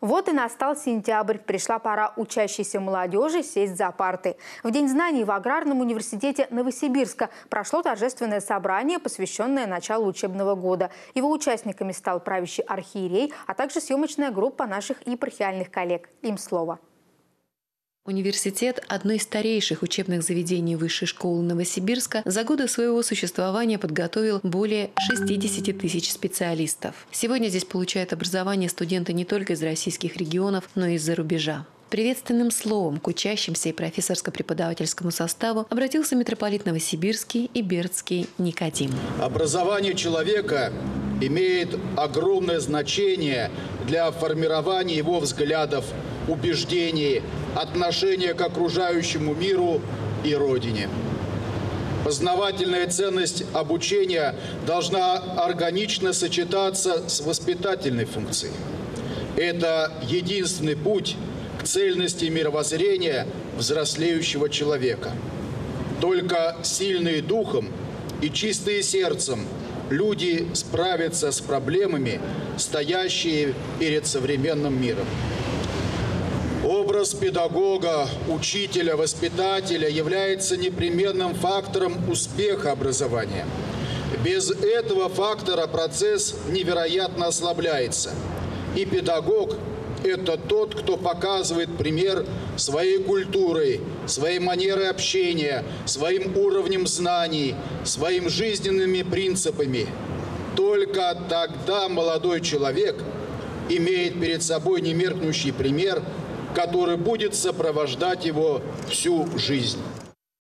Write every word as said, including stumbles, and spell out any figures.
Вот и настал сентябрь. Пришла пора учащейся молодежи сесть за парты. В День знаний в Аграрном университете Новосибирска прошло торжественное собрание, посвященное началу учебного года. Его участниками стал правящий архиерей, а также съемочная группа наших епархиальных коллег. Им слово. Университет – одно из старейших учебных заведений Высшей школы Новосибирска, за годы своего существования подготовил более шестидесяти тысяч специалистов. Сегодня здесь получают образование студенты не только из российских регионов, но и из-за рубежа. Приветственным словом к учащимся и профессорско-преподавательскому составу обратился митрополит Новосибирский и Бердский Никодим. Образование человека имеет огромное значение для формирования его взглядов, убеждений, отношения к окружающему миру и Родине. Познавательная ценность обучения должна органично сочетаться с воспитательной функцией. Это единственный путь к цельности мировоззрения взрослеющего человека. Только сильные духом и чистые сердцем люди справятся с проблемами, стоящими перед современным миром. Образ педагога, учителя, воспитателя является непременным фактором успеха образования. Без этого фактора процесс невероятно ослабляется. И педагог – это тот, кто показывает пример своей культурой, своей манерой общения, своим уровнем знаний, своими жизненными принципами. Только тогда молодой человек имеет перед собой немеркнущий пример, который будет сопровождать его всю жизнь.